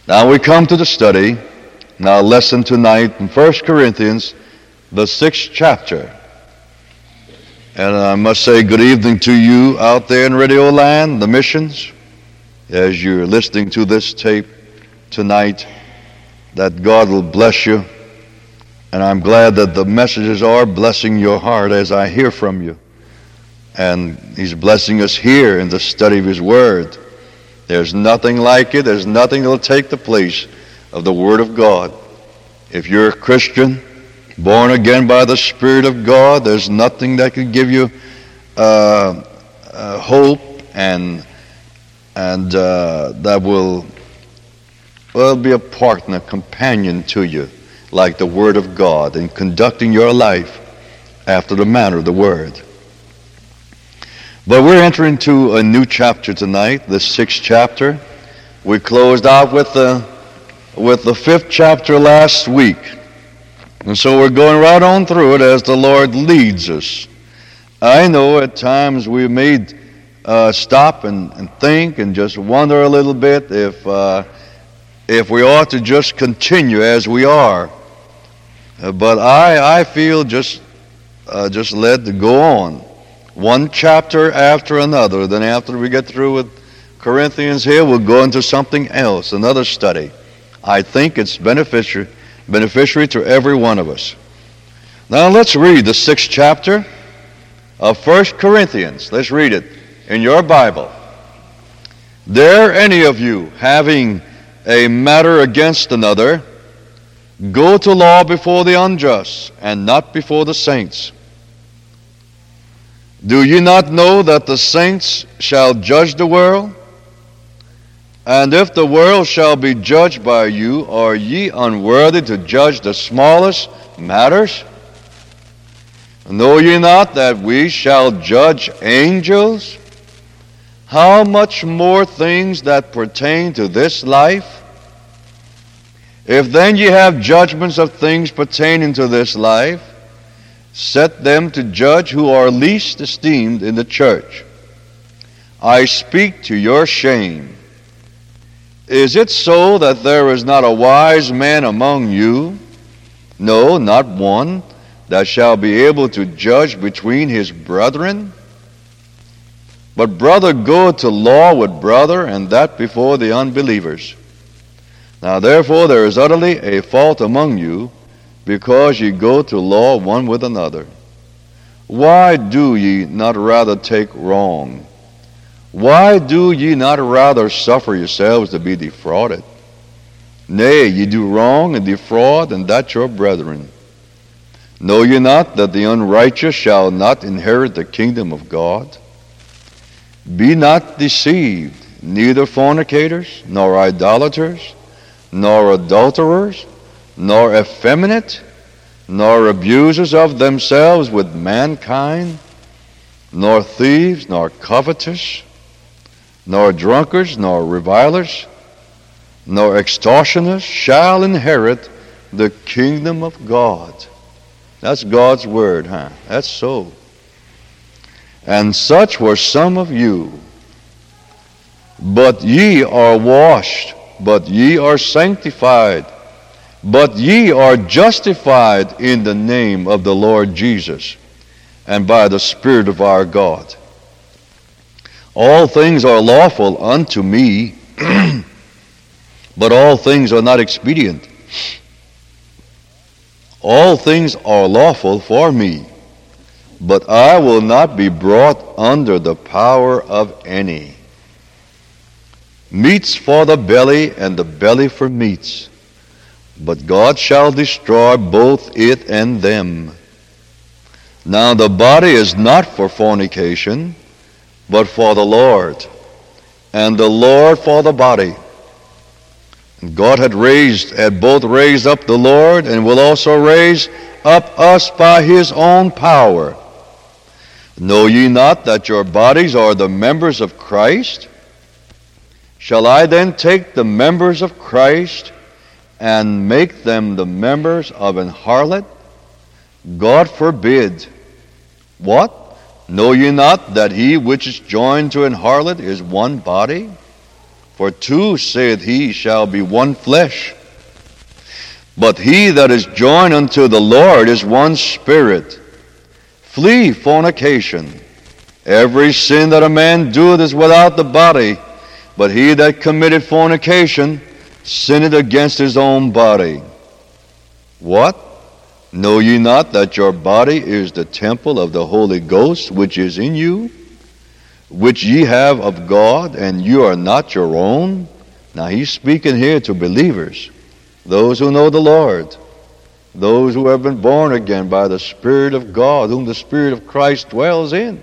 Now we come to the study, our lesson tonight in 1 Corinthians, the 6th chapter. And I must say good evening to you out there in Radio Land, the missions, as you're listening to this tape tonight, that God will bless you. And I'm glad that the messages are blessing your heart as I hear from you. And He's blessing us here in the study of His Word. There's nothing like it. There's nothing that will take the place of the Word of God. If you're a Christian, born again by the Spirit of God, there's nothing that can give you hope and that will be a partner, companion to you, like the Word of God, in conducting your life after the manner of the Word. But we're entering into a new chapter tonight, the 6th chapter. We closed out with the 5th chapter last week. And so we're going right on through it as the Lord leads us. I know at times we may stop and think and just wonder a little bit if we ought to just continue as we are. But I feel just led to go on. One chapter after another. Then after we get through with Corinthians here, we'll go into something else, another study. I think it's beneficiary to every one of us. Now let's read the 6th chapter of 1 Corinthians. Let's read it in your Bible. Dare any of you, having a matter against another, go to law before the unjust, and not before the saints? Do ye not know that the saints shall judge the world? And if the world shall be judged by you, are ye unworthy to judge the smallest matters? Know ye not that we shall judge angels? How much more things that pertain to this life? If then ye have judgments of things pertaining to this life, set them to judge who are least esteemed in the church. I speak to your shame. Is it so that there is not a wise man among you? No, not one, that shall be able to judge between his brethren? But brother goeth to law with brother, and that before the unbelievers. Now therefore there is utterly a fault among you, because ye go to law one with another. Why do ye not rather take wrong? Why do ye not rather suffer yourselves to be defrauded? Nay, ye do wrong and defraud, and that your brethren. Know ye not that the unrighteous shall not inherit the kingdom of God? Be not deceived, neither fornicators, nor idolaters, nor adulterers, nor effeminate, nor abusers of themselves with mankind, nor thieves, nor covetous, nor drunkards, nor revilers, nor extortioners shall inherit the kingdom of God. That's God's word, huh? That's so. And such were some of you. But ye are washed, but ye are sanctified, but ye are justified in the name of the Lord Jesus, and by the Spirit of our God. All things are lawful unto me, but all things are not expedient. All things are lawful for me, but I will not be brought under the power of any. Meats for the belly, and the belly for meats. But God shall destroy both it and them. Now the body is not for fornication, but for the Lord, and the Lord for the body. And God had both raised up the Lord, and will also raise up us by His own power. Know ye not that your bodies are the members of Christ? Shall I then take the members of Christ and make them the members of an harlot? God forbid. What? Know ye not that he which is joined to an harlot is one body? For two, saith he, shall be one flesh. But he that is joined unto the Lord is one spirit. Flee fornication. Every sin that a man doeth is without the body, but he that committeth fornication sinneth against his own body. What? Know ye not that your body is the temple of the Holy Ghost, which is in you, which ye have of God, and you are not your own? Now he's speaking here to believers, those who know the Lord, those who have been born again by the Spirit of God, whom the Spirit of Christ dwelleth in.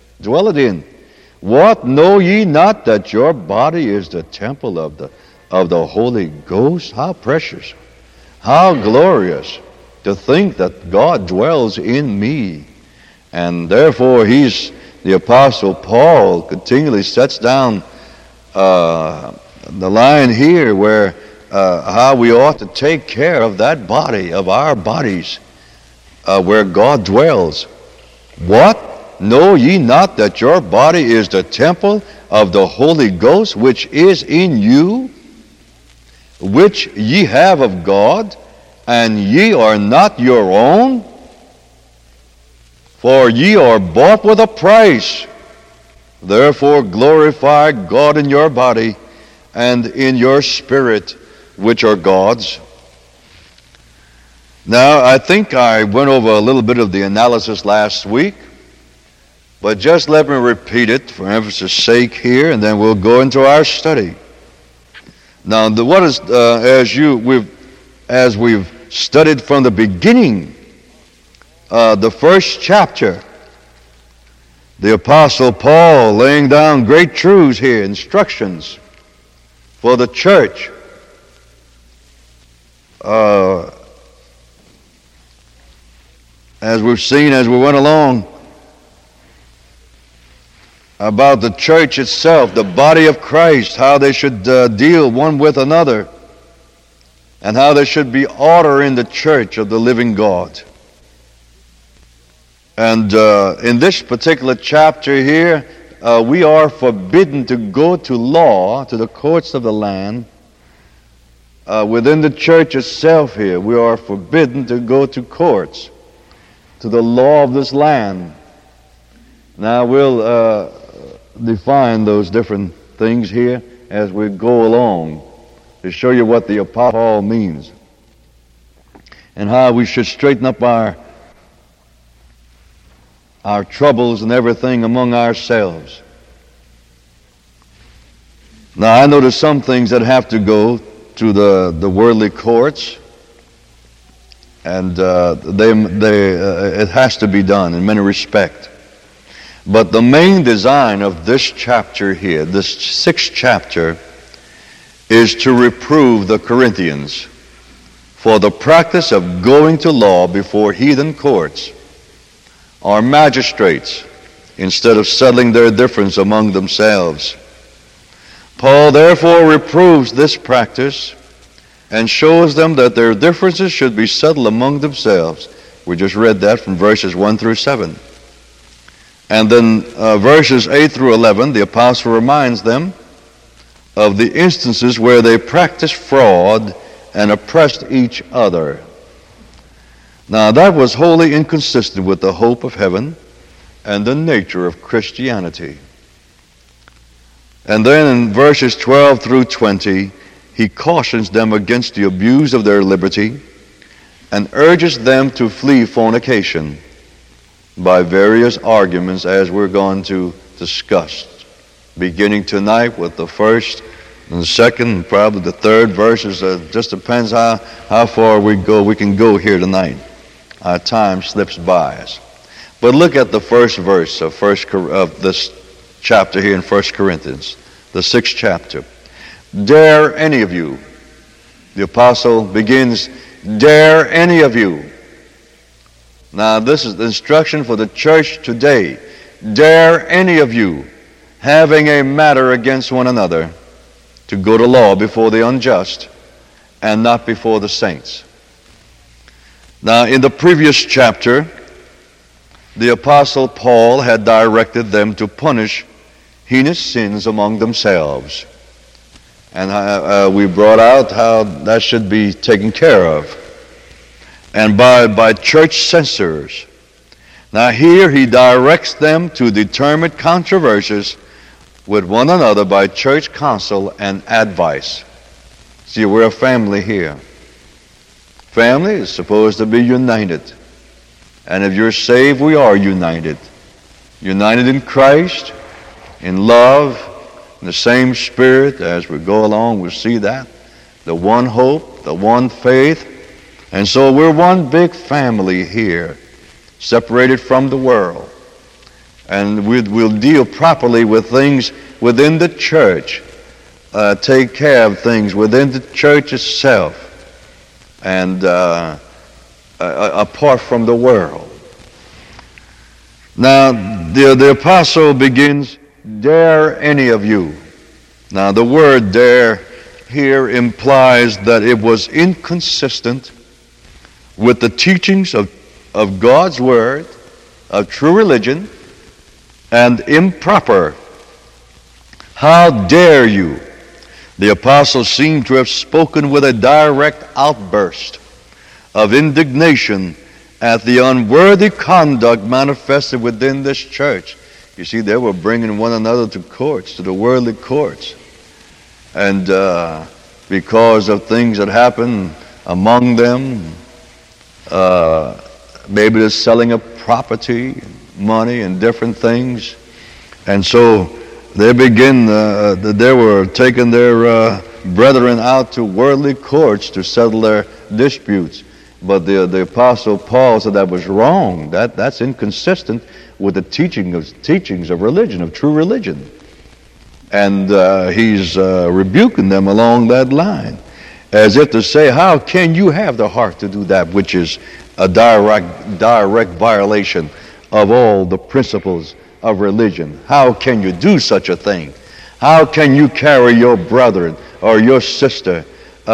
What? Know ye not that your body is the temple of the Holy Ghost? How precious, how glorious to think that God dwells in me. And therefore the Apostle Paul continually sets down the line here where how we ought to take care of that body, of our bodies, where God dwells. What? Know ye not that your body is the temple of the Holy Ghost, which is in you, which ye have of God, and ye are not your own? For ye are bought with a price. Therefore glorify God in your body and in your spirit, which are God's. Now, I think I went over a little bit of the analysis last week, but just let me repeat it for emphasis' sake here, and then we'll go into our study. Now, as we've studied from the beginning, the first chapter, the Apostle Paul laying down great truths here, instructions for the church. As we've seen as we went along, about the church itself, the body of Christ, how they should deal one with another, and how there should be order in the church of the living God. And in this particular chapter here, we are forbidden to go to law, to the courts of the land. Within the church itself here, we are forbidden to go to courts, to the law of this land. Now we'll define those different things here as we go along to show you what the Apostle Paul means and how we should straighten up our troubles and everything among ourselves. Now I know there's some things that have to go to the worldly courts, and it has to be done in many respects. But the main design of this chapter here, this 6th chapter, is to reprove the Corinthians for the practice of going to law before heathen courts or magistrates instead of settling their difference among themselves. Paul therefore reproves this practice and shows them that their differences should be settled among themselves. We just read that from verses 1 through 7. And then verses 8 through 11, the apostle reminds them of the instances where they practiced fraud and oppressed each other. Now that was wholly inconsistent with the hope of heaven and the nature of Christianity. And then in verses 12 through 20, he cautions them against the abuse of their liberty and urges them to flee fornication by various arguments, as we're going to discuss, beginning tonight with the first and the second and probably the third verses. Just depends how far we can go here tonight. Our time slips by us. But look at the first verse of this chapter here in 1 Corinthians, the 6th chapter. Dare any of you, the apostle begins, dare any of you. Now this is the instruction for the church today. Dare any of you, having a matter against one another, to go to law before the unjust and not before the saints. Now in the previous chapter, the apostle Paul had directed them to punish heinous sins among themselves. And we brought out how that should be taken care of. And by church censors. Now here he directs them to determine controversies with one another by church counsel and advice. See, we're a family here. Family is supposed to be united. And if you're saved, we are united. United in Christ, in love, in the same Spirit. As we go along, we'll see that. The one hope, the one faith. And so we're one big family here, separated from the world. And we'll deal properly with things within the church, take care of things within the church itself, and apart from the world. Now, the apostle begins, dare any of you. Now, the word dare here implies that it was inconsistent with the teachings of God's Word, of true religion, and improper. How dare you? The apostle seemed to have spoken with a direct outburst of indignation at the unworthy conduct manifested within this church. You see, they were bringing one another to courts, to the worldly courts. And because of things that happened among them, maybe the selling of property, money, and different things. And so they were taking their brethren out to worldly courts to settle their disputes. But the Apostle Paul said that was wrong. That's inconsistent with the teachings of religion, of true religion. And he's rebuking them along that line, as if to say, how can you have the heart to do that which is a direct violation of all the principles of religion? How can you do such a thing? How can you carry your brother or your sister,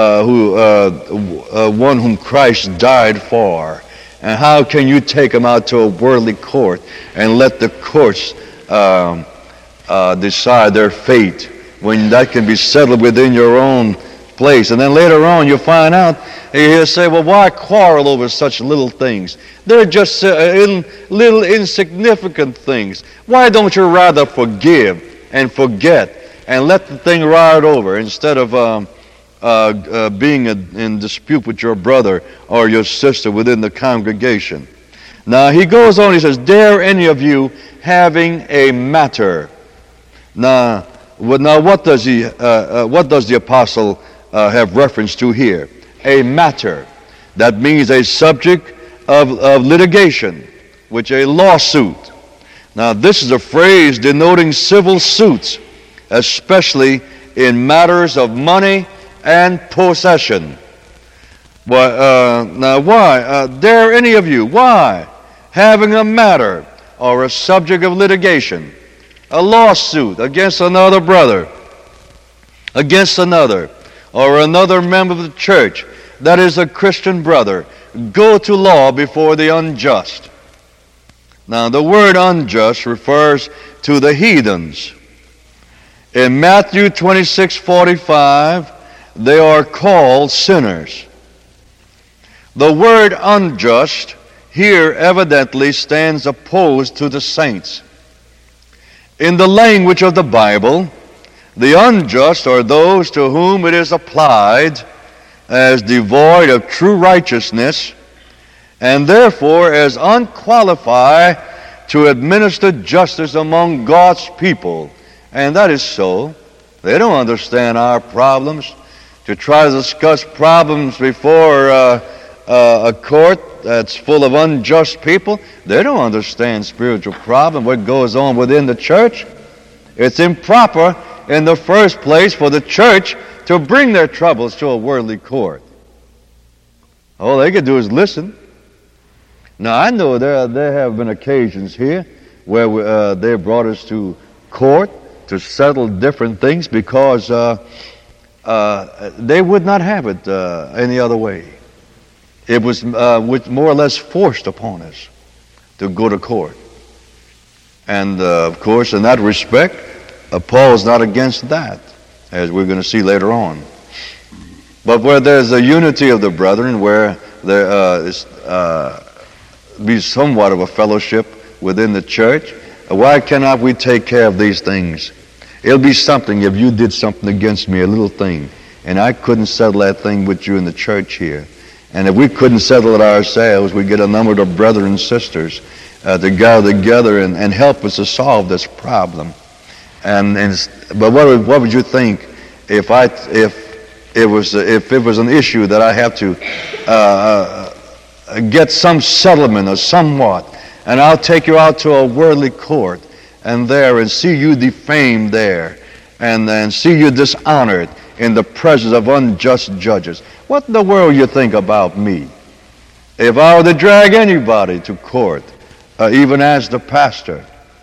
one whom Christ died for, and how can you take them out to a worldly court and let the courts decide their fate, when that can be settled within your own place? And then later on you find out, he'll say, well, why quarrel over such little things? They're just little insignificant things. Why don't you rather forgive and forget and let the thing ride over, instead of being in dispute with your brother or your sister within the congregation? Now he goes on, he says, dare any of you having a matter. Now what does the apostle have reference to here? A matter. That means a subject of litigation, which a lawsuit. Now this is a phrase denoting civil suits, especially in matters of money and possession. Now why? Dare any of you? Why? Having a matter or a subject of litigation, a lawsuit against another brother, against another, or another member of the church that is a Christian brother, go to law before the unjust. Now the word unjust refers to the heathens. In Matthew 26:45, they are called sinners. The word unjust here evidently stands opposed to the saints. In the language of the Bible, the unjust are those to whom it is applied as devoid of true righteousness, and therefore as unqualified to administer justice among God's people. And that is so. They don't understand our problems. To try to discuss problems before a court that's full of unjust people, they don't understand spiritual problems, what goes on within the church. It's improper in the first place for the church to bring their troubles to a worldly court. All they can do is listen. Now I know there have been occasions here where they brought us to court to settle different things because they would not have it any other way. It was more or less forced upon us to go to court. And of course, in that respect, Paul's not against that. as we're going to see later on. But where there's a unity of the brethren, where there be somewhat of a fellowship within the church, why cannot we take care of these things? It'll be something if you did something against me, a little thing, and I couldn't settle that thing with you in the church here. And if we couldn't settle it ourselves, we'd get a number of brothers and sisters to gather together and help us to solve this problem. But what would you think if it was an issue that I have to get some settlement or somewhat, and I'll take you out to a worldly court and see you defamed there, and see you dishonored in the presence of unjust judges. What in the world you think about me? If I were to drag anybody to court, even as the pastor.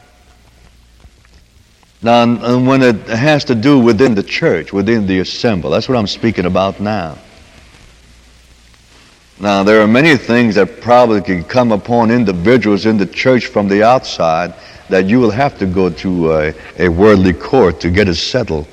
Now, and when it has to do within the church, within the assembly, that's what I'm speaking about now. Now, there are many things that probably can come upon individuals in the church from the outside that you will have to go to a worldly court to get it settled.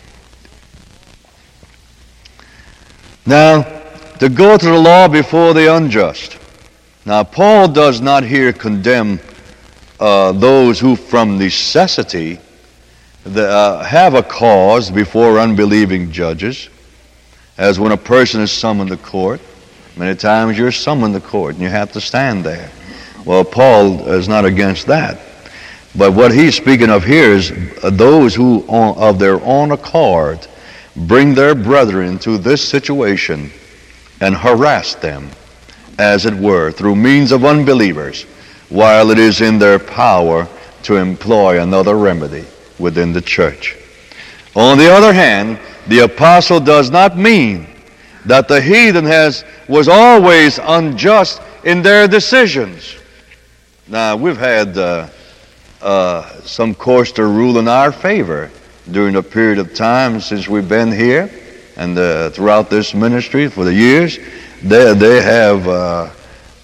Now, to go to the law before the unjust. Now, Paul does not here condemn those who from necessity have a cause before unbelieving judges, as when a person is summoned to court. Many times you're summoned to court and you have to stand there. Well, Paul is not against that. But what he's speaking of here is those who, of their own accord, bring their brethren to this situation and harass them, as it were, through means of unbelievers, while it is in their power to employ another remedy within the church. On the other hand, the apostle does not mean that the heathen was always unjust in their decisions. Now, we've had some courts to rule in our favor during the period of time since we've been here, and throughout this ministry for the years. They have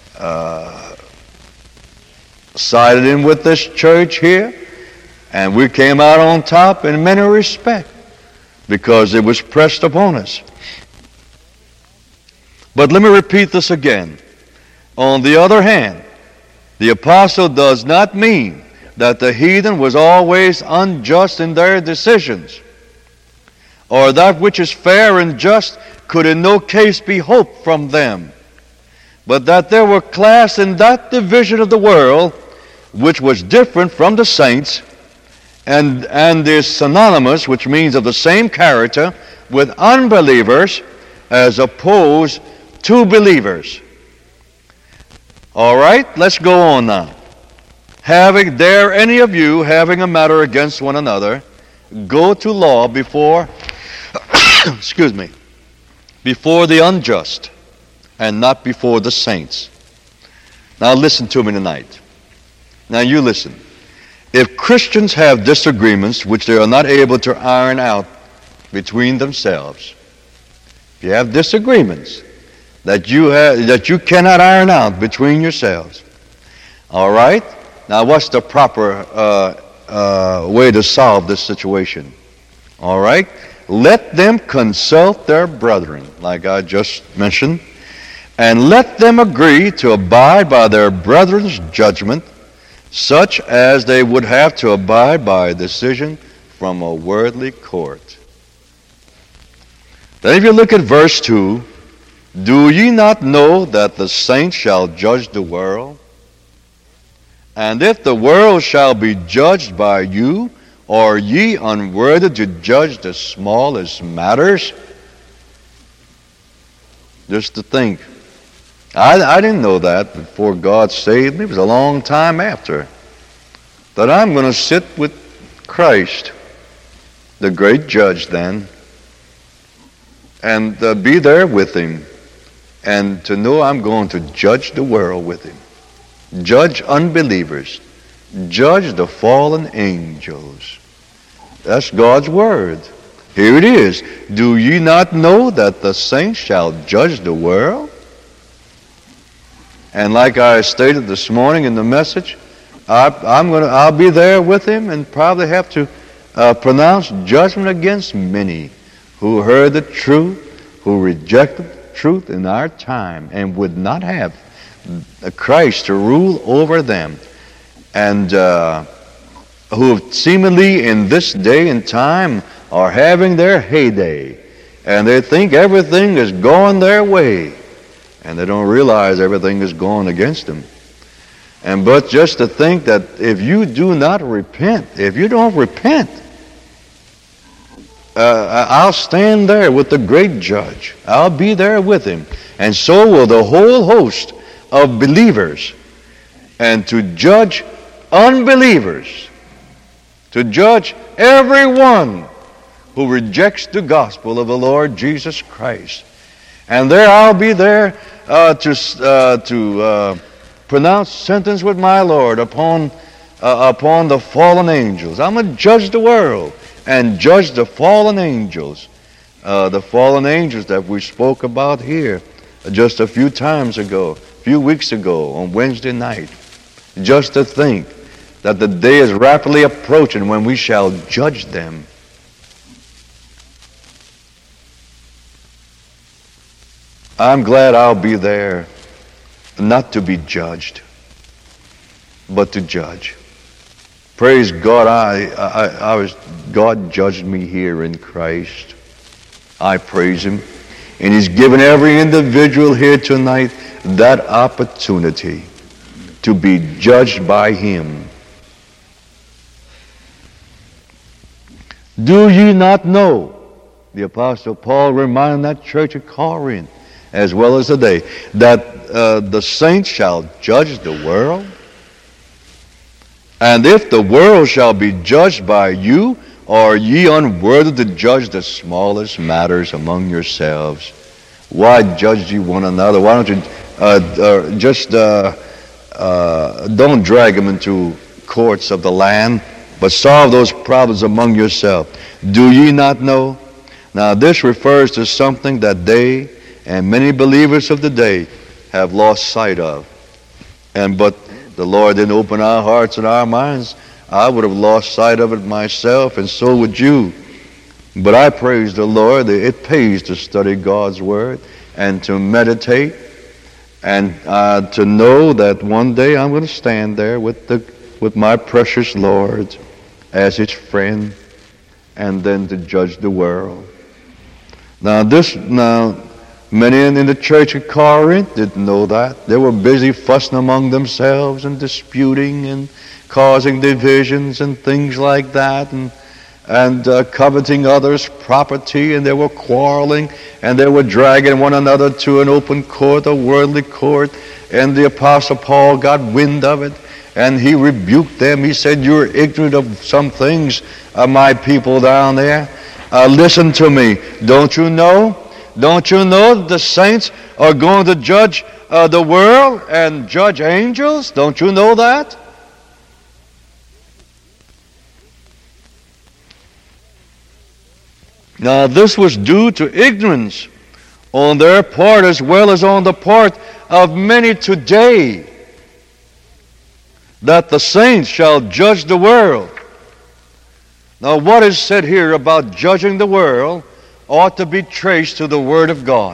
sided in with this church here, and we came out on top in many respects because it was pressed upon us. But let me repeat this again. On the other hand, the apostle does not mean that the heathen was always unjust in their decisions, or that which is fair and just could in no case be hoped from them, but that there were class in that division of the world which was different from the saints, and is synonymous, which means of the same character, with unbelievers as opposed to believers. All right, let's go on now. Dare any of you, having a matter against one another, go to law before before the unjust, and not before the saints. Now listen to me tonight. Now you listen. If Christians have disagreements which they are not able to iron out between themselves, if you have disagreements that you cannot iron out between yourselves, all right? Now what's the proper way to solve this situation? All right? Let them consult their brethren, like I just mentioned, and let them agree to abide by their brethren's judgment, such as they would have to abide by a decision from a worldly court. Then if you look at verse 2, do ye not know that the saints shall judge the world? And if the world shall be judged by you, are ye unworthy to judge the smallest matters? Just to think. I didn't know that before God saved me. It was a long time after that I'm going to sit with Christ, the great judge then, and be there with him, and to know I'm going to judge the world with him, judge unbelievers, judge the fallen angels. That's God's word. Here it is. Do ye not know that the saints shall judge the world? And like I stated this morning in the message, I'll be there with him and probably have to pronounced judgment against many who heard the truth, who rejected the truth in our time and would not have Christ to rule over them, and who seemingly in this day and time are having their heyday, and they think everything is going their way, and they don't realize everything is going against them. And but just to think that if you do not repent, if you don't repent, I'll stand there with the great judge. I'll be there with him. And so will the whole host of believers. And to judge unbelievers, to judge everyone who rejects the gospel of the Lord Jesus Christ. And there I'll be there to pronounce sentence with my Lord upon the fallen angels. I'm going to judge the world and judge the fallen angels that we spoke about here just a few weeks ago on Wednesday night. Just to think that the day is rapidly approaching when we shall judge them. I'm glad I'll be there, not to be judged, but to judge. Praise God, God judged me here in Christ. I praise Him. And He's given every individual here tonight that opportunity to be judged by Him. Do ye not know, the Apostle Paul reminded that church at Corinth, as well as today, that the saints shall judge the world? And if the world shall be judged by you, are ye unworthy to judge the smallest matters among yourselves? Why judge ye one another? Why don't you don't drag them into courts of the land, but solve those problems among yourselves? Do ye not know? Now this refers to something that they and many believers of the day have lost sight of. But the Lord didn't open our hearts and our minds. I would have lost sight of it myself, and so would you. But I praise the Lord that it pays to study God's Word and to meditate and to know that one day I'm going to stand there with my precious Lord as His friend, and then to judge the world. Now many in the church at Corinth didn't know that. They were busy fussing among themselves and disputing and causing divisions and things like that, and coveting others' property, and they were quarreling, and they were dragging one another to an open court, a worldly court, and the Apostle Paul got wind of it, and he rebuked them. He said, "You're ignorant of some things, my people down there. Listen to me. Don't you know that the saints are going to judge the world and judge angels? Don't you know that?" Now this was due to ignorance on their part as well as on the part of many today, that the saints shall judge the world. Now what is said here about judging the world ought to be traced to the Word of God.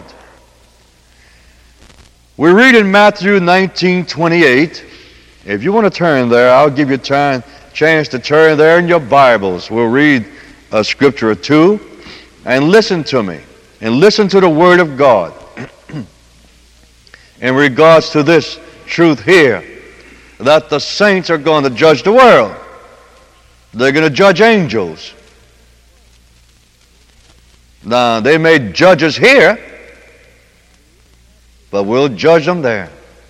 We read in Matthew 19:28. If you want to turn there, I'll give you a chance to turn there in your Bibles. We'll read a scripture or two, and listen to me, and listen to the Word of God in regards to this truth here, that the saints are going to judge the world. They're going to judge angels. Now, they may judge us here, but we'll judge them there.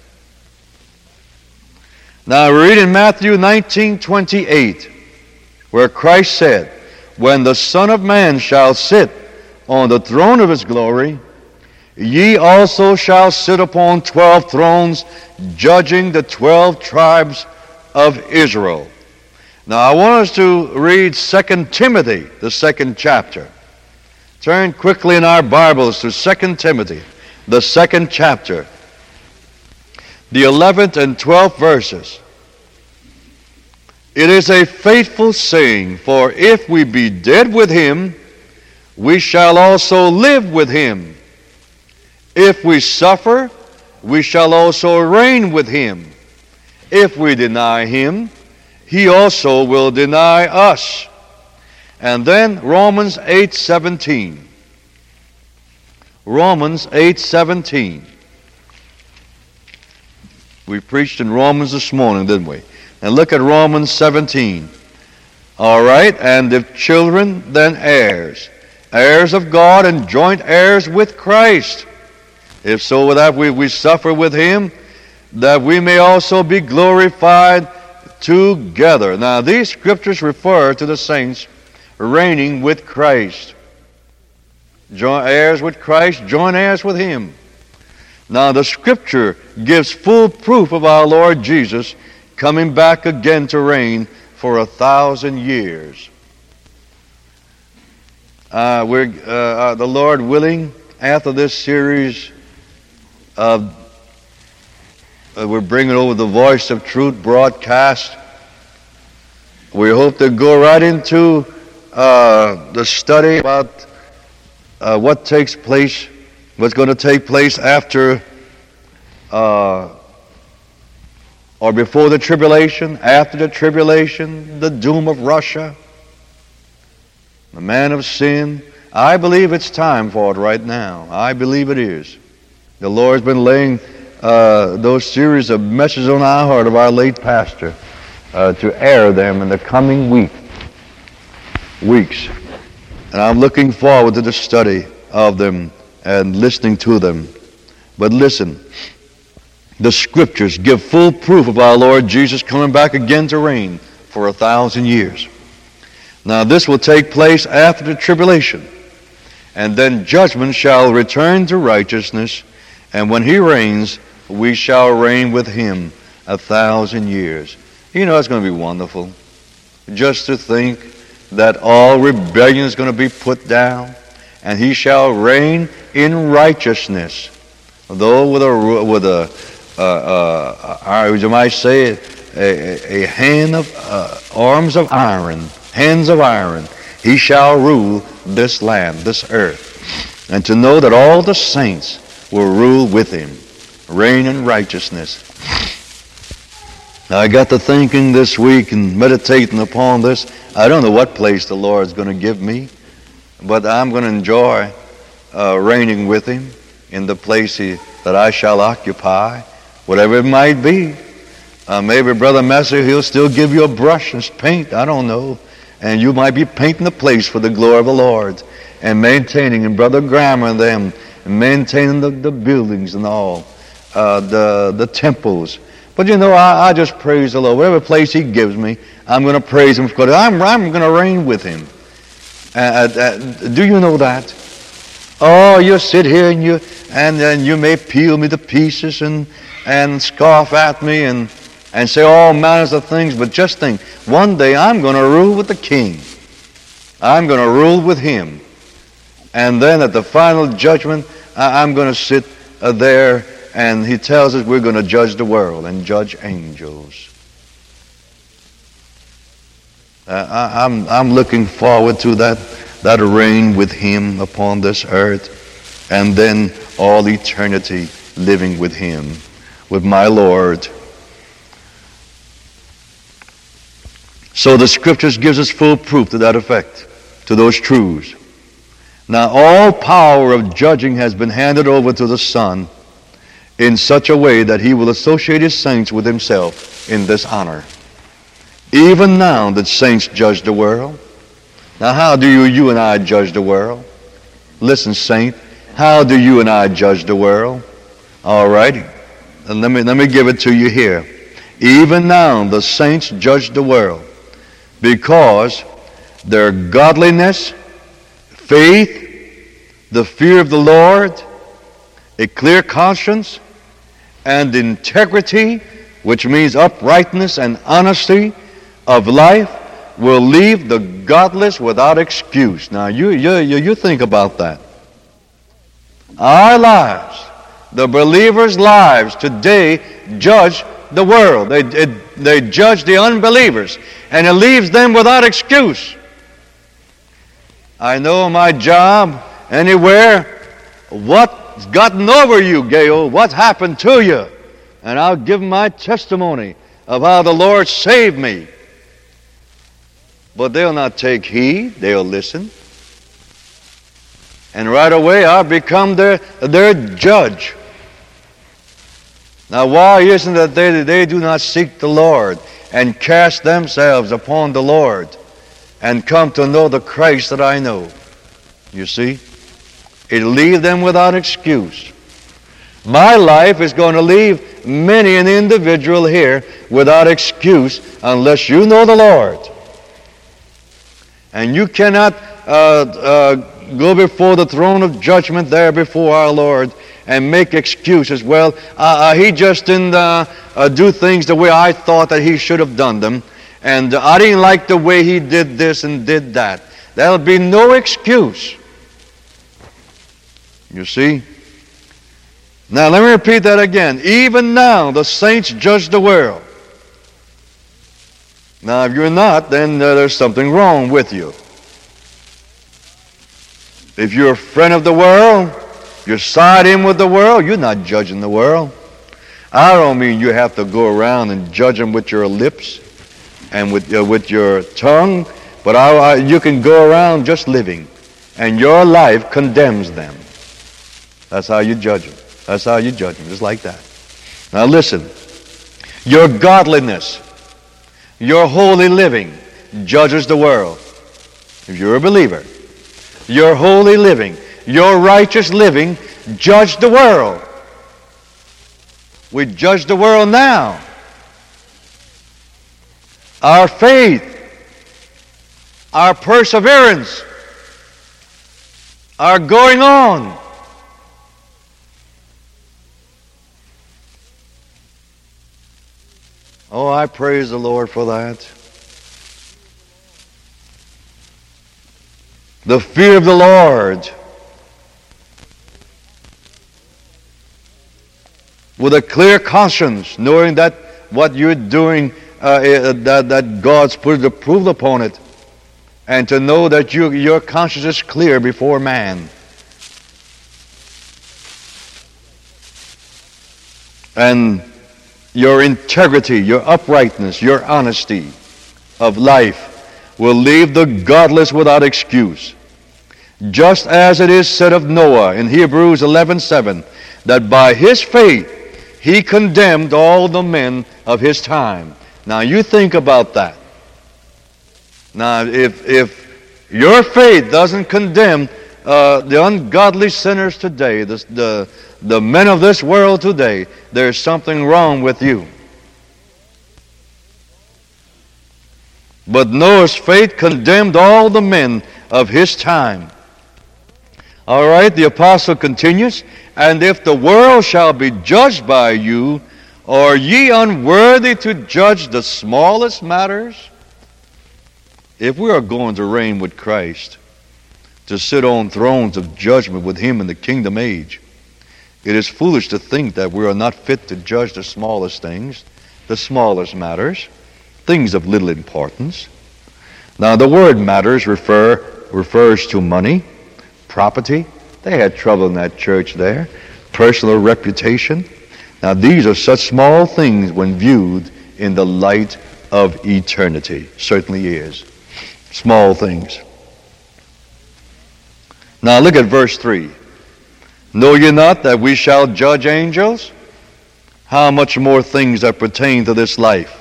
Now, we read in Matthew 19:28, where Christ said, "When the Son of Man shall sit on the throne of His glory, ye also shall sit upon 12 thrones, judging the 12 tribes of Israel." Now, I want us to read 2 Timothy, the 2nd chapter. Turn quickly in our Bibles to 2 Timothy, the 2nd chapter, the 11th and 12th verses. It is a faithful saying, for if we be dead with him, we shall also live with him. If we suffer, we shall also reign with him. If we deny him, he also will deny us. And then Romans 8:17. Romans 8:17. We preached in Romans this morning, didn't we? And look at Romans 17. All right, and if children, then heirs. Heirs of God and joint heirs with Christ. If so, with that we suffer with him, that we may also be glorified together. Now, these scriptures refer to the saints reigning with Christ. Joint heirs with Christ, joint heirs with him. Now, the scripture gives full proof of our Lord Jesus coming back again to reign for 1,000 years. The Lord willing, after this series, we're bringing over the Voice of Truth broadcast. We hope to go right into the study about what takes place, what's going to take place after or before the tribulation, after the tribulation, the doom of Russia, the man of sin. I believe it's time for it right now. I believe it is. The Lord's been laying those series of messages on our heart of our late pastor to air them in the coming weeks. And I'm looking forward to the study of them and listening to them. But listen, the scriptures give full proof of our Lord Jesus coming back again to reign for 1,000 years. Now this will take place after the tribulation, and then judgment shall return to righteousness, and when he reigns, we shall reign with him 1,000 years. You know, it's going to be wonderful just to think that all rebellion is going to be put down, and he shall reign in righteousness, though with a you might say, a hand of arms of iron, hands of iron. He shall rule this land, this earth, and to know that all the saints will rule with him, reign in righteousness. Now, I got to thinking this week and meditating upon this. I don't know what place the Lord's going to give me, but I'm going to enjoy reigning with him in the place that I shall occupy, whatever it might be. Maybe Brother Messer, he'll still give you a brush and paint, I don't know, and you might be painting the place for the glory of the Lord and maintaining, and Brother Graham and them, and maintaining the buildings and all, the temples. But you know, I just praise the Lord. Whatever place he gives me, I'm going to praise him because I'm going to reign with him. Do you know that? Oh, you sit here and then you may peel me to pieces and scoff at me and say all manners of things, but just think, one day I'm going to rule with the King. I'm going to rule with him. And then at the final judgment, I'm going to sit there, and he tells us we're going to judge the world and judge angels. I'm looking forward to that reign with him upon this earth, and then all eternity living with him, with my Lord. So the scriptures gives us full proof to that effect, to those truths. Now all power of judging has been handed over to the Son in such a way that he will associate his saints with himself in this honor. Even now the saints judge the world. Now how do you and I judge the world? Listen, saint, how do you and I judge the world? All right, and let me give it to you here. Even now the saints judge the world because their godliness, faith, the fear of the Lord, a clear conscience, and integrity, which means uprightness and honesty of life, will leave the godless without excuse. Now you think about that. Our lives, the believers' lives today, judge the world. they judge the unbelievers, and it leaves them without excuse. I know my job, anywhere, what's gotten over you, Gail? What's happened to you? And I'll give my testimony of how the Lord saved me. But they'll not take heed. They'll listen. And right away I'll become their judge. Now why isn't it that they do not seek the Lord and cast themselves upon the Lord and come to know the Christ that I know? You see? It'll leave them without excuse. My life is going to leave many an individual here without excuse unless you know the Lord. And you cannot go before the throne of judgment there before our Lord and make excuses. Well, he just didn't do things the way I thought that he should have done them. And I didn't like the way he did this and did that. There'll be no excuse. You see? Now let me repeat that again. Even now the saints judge the world. Now if you're not, then there's something wrong with you. If you're a friend of the world, you're siding with the world, you're not judging the world. I don't mean you have to go around and judge them with your lips and with your tongue, but you can go around just living, and your life condemns them. That's how you judge them. That's how you judge them, just like that. Now listen, your godliness, your holy living judges the world. If you're a believer, your holy living, your righteous living judge the world. We judge the world now. Our faith, our perseverance, our going on. Oh, I praise the Lord for that. The fear of the Lord. With a clear conscience, knowing that what you're doing, that God's put the approval upon it, and to know that your conscience is clear before man. And your integrity, your uprightness, your honesty of life will leave the godless without excuse. Just as it is said of Noah in Hebrews 11:7, that by his faith he condemned all the men of his time. Now you think about that. Now if your faith doesn't condemn the ungodly sinners today, the men of this world today, there's something wrong with you. But Noah's faith condemned all the men of his time. All right, the apostle continues, and if the world shall be judged by you, are ye unworthy to judge the smallest matters? If we are going to reign with Christ, to sit on thrones of judgment with him in the kingdom age, it is foolish to think that we are not fit to judge the smallest things, the smallest matters, things of little importance. Now the word matters refers to money, property. They had trouble in that church there. Personal reputation. Now these are such small things when viewed in the light of eternity. Certainly is. Small things. Now look at verse 3. Know ye not that we shall judge angels? How much more things that pertain to this life?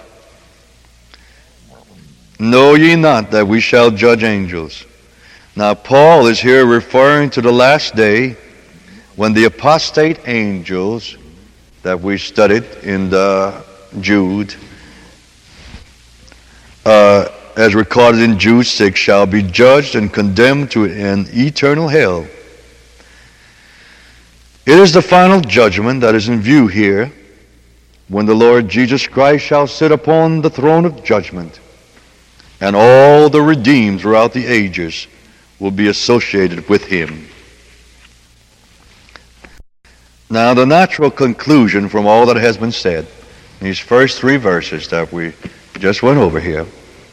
Know ye not that we shall judge angels? Now Paul is here referring to the last day when the apostate angels that we studied in Jude, as recorded in Jude 6, shall be judged and condemned to an eternal hell. It is the final judgment that is in view here when the Lord Jesus Christ shall sit upon the throne of judgment, and all the redeemed throughout the ages will be associated with him. Now the natural conclusion from all that has been said, these first three verses that we just went over here,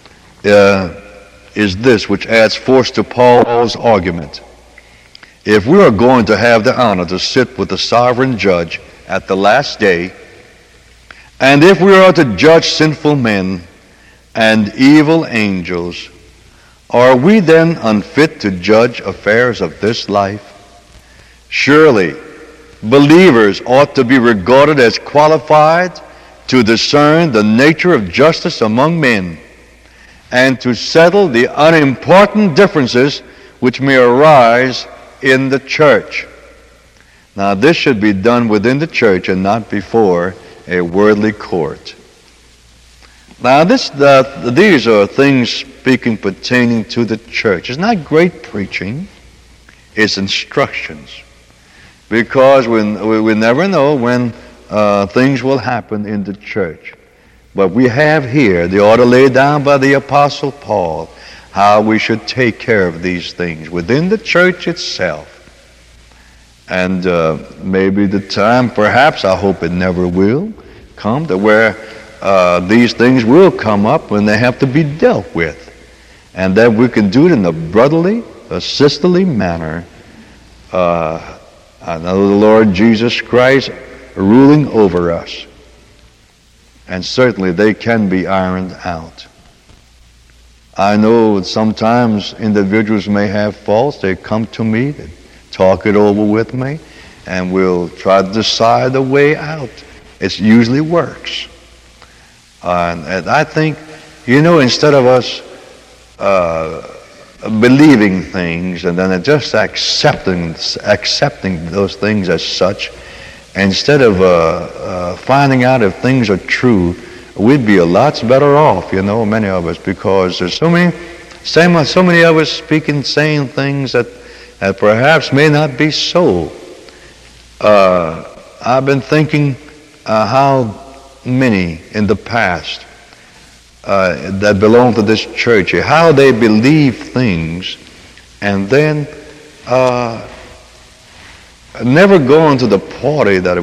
is this, which adds force to Paul's argument. If we are going to have the honor to sit with the sovereign judge at the last day, and if we are to judge sinful men and evil angels, are we then unfit to judge affairs of this life? Surely, believers ought to be regarded as qualified to discern the nature of justice among men and to settle the unimportant differences which may arise in the church. Now, this should be done within the church and not before a worldly court. Now, these are things speaking pertaining to the church. It's not great preaching. It's instructions. Because we never know when things will happen in the church. But we have here the order laid down by the Apostle Paul, how we should take care of these things within the church itself. And maybe the time, perhaps, I hope it never will, come to where these things will come up when they have to be dealt with. And that we can do it in a brotherly, a sisterly manner. I know the Lord Jesus Christ ruling over us. And certainly they can be ironed out. I know sometimes individuals may have faults. They come to me, they talk it over with me, and we'll try to decide a way out. It usually works. And I think, instead of us believing things and then just accepting those things as such, instead of finding out if things are true, we'd be a lot better off, many of us, because there's so many of us saying things that perhaps may not be so. I've been thinking how many in the past that belong to this church, how they believe things and then never going to the party that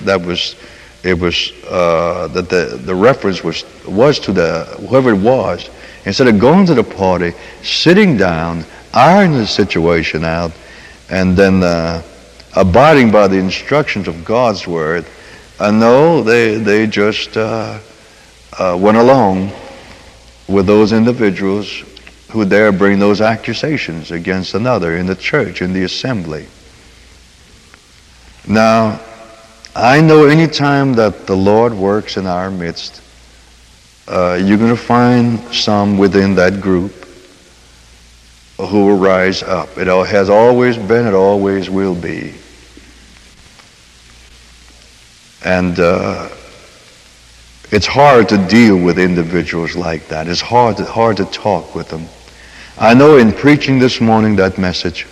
the reference was to whoever it was. Instead of going to the party, sitting down, ironing the situation out, and then abiding by the instructions of God's Word, no, they just went along with those individuals who dare bring those accusations against another in the church, in the assembly. Now, I know any time that the Lord works in our midst, you're going to find some within that group who will rise up. It has always been, it always will be. And it's hard to deal with individuals like that. It's hard to talk with them. I know in preaching this morning that message,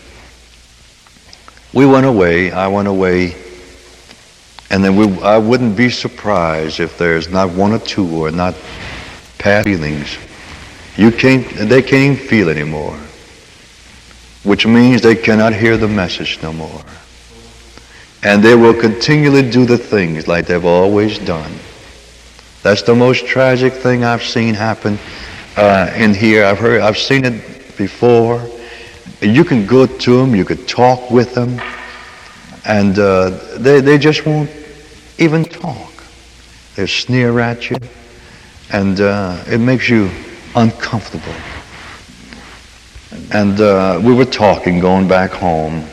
I went away, and then I wouldn't be surprised if there's not one or two or not past feelings. They can't even feel anymore, which means they cannot hear the message no more. And they will continually do the things like they've always done. That's the most tragic thing I've seen happen in here. I've seen it before. You can go to them, you could talk with them, and they just won't even talk. They sneer at you, and it makes you uncomfortable. And we were talking, going back home.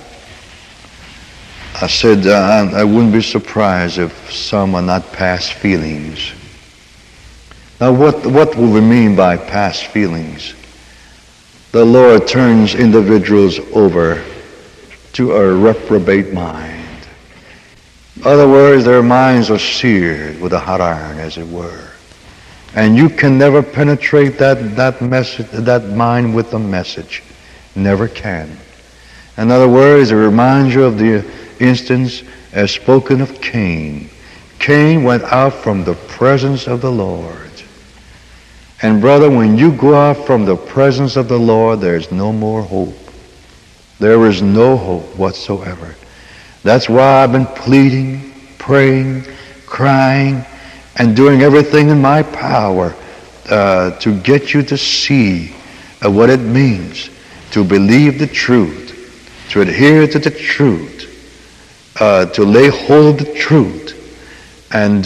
I said, I wouldn't be surprised if some are not past feelings. Now, what will we mean by past feelings? The Lord turns individuals over to a reprobate mind. In other words, their minds are seared with a hot iron, as it were. And you can never penetrate that mind with the message. Never can. In other words, it reminds you of the instance as spoken of Cain. Cain went out from the presence of the Lord. And brother, when you go out from the presence of the Lord, there's no more hope. There is no hope whatsoever. That's why I've been pleading, praying, crying, and doing everything in my power to get you to see what it means to believe the truth, to adhere to the truth, to lay hold of the truth, and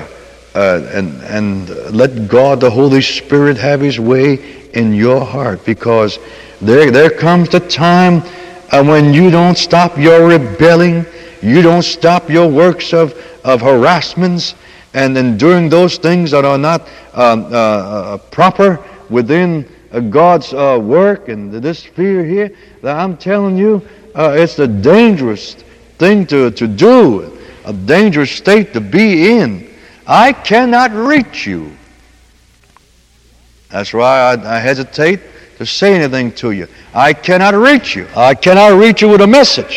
let God, the Holy Spirit, have His way in your heart, because there comes the time when you don't stop your rebelling, you don't stop your works of harassments, and enduring those things that are not proper within God's work and this sphere here. That I'm telling you, it's a dangerous thing to do, a dangerous state to be in. I cannot reach you. That's why I hesitate to say anything to you. I cannot reach you. I cannot reach you with a message.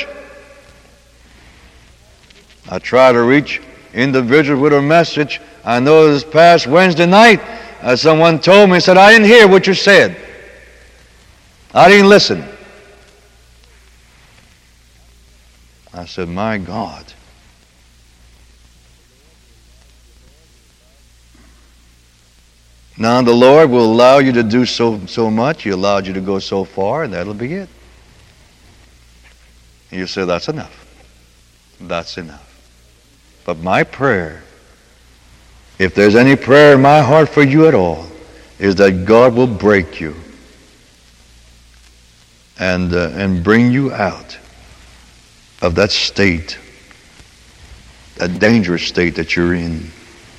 I try to reach individuals with a message. I know this past Wednesday night, someone told me, said, I didn't hear what you said. I didn't listen. I said, my God. Now the Lord will allow you to do so much. He allowed you to go so far, and that'll be it. And you say, that's enough. That's enough. But my prayer, if there's any prayer in my heart for you at all, is that God will break you and bring you out of that state, that dangerous state that you're in.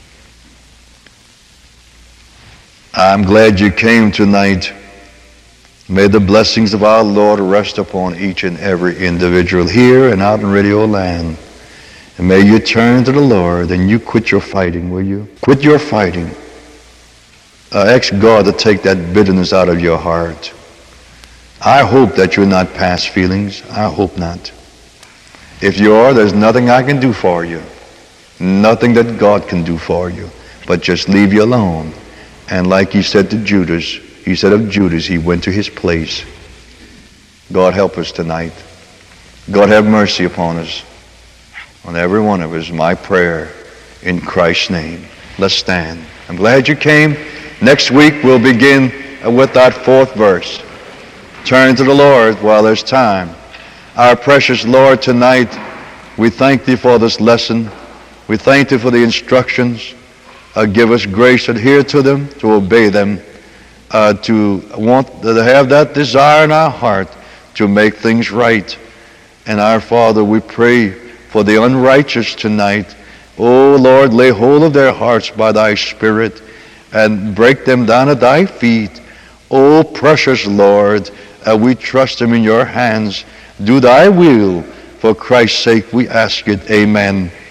I'm glad you came tonight. May the blessings of our Lord rest upon each and every individual here and out in Radio Land. And may you turn to the Lord and you quit your fighting, will you? Quit your fighting. Ask God to take that bitterness out of your heart. I hope that you're not past feelings. I hope not. If you are, there's nothing I can do for you. Nothing that God can do for you. But just leave you alone. And like he said to Judas, he said of Judas, he went to his place. God help us tonight. God have mercy upon us. On every one of us, my prayer in Christ's name. Let's stand. I'm glad you came. Next week we'll begin with that 4th verse. Turn to the Lord while there's time. Our precious Lord, tonight we thank Thee for this lesson. We thank Thee for the instructions. Give us grace to adhere to them, to obey them, to have that desire in our heart to make things right. And our Father, we pray for the unrighteous tonight. Oh Lord, lay hold of their hearts by Thy Spirit and break them down at Thy feet. Oh precious Lord, we trust them in Your hands. Do Thy will. For Christ's sake we ask it. Amen.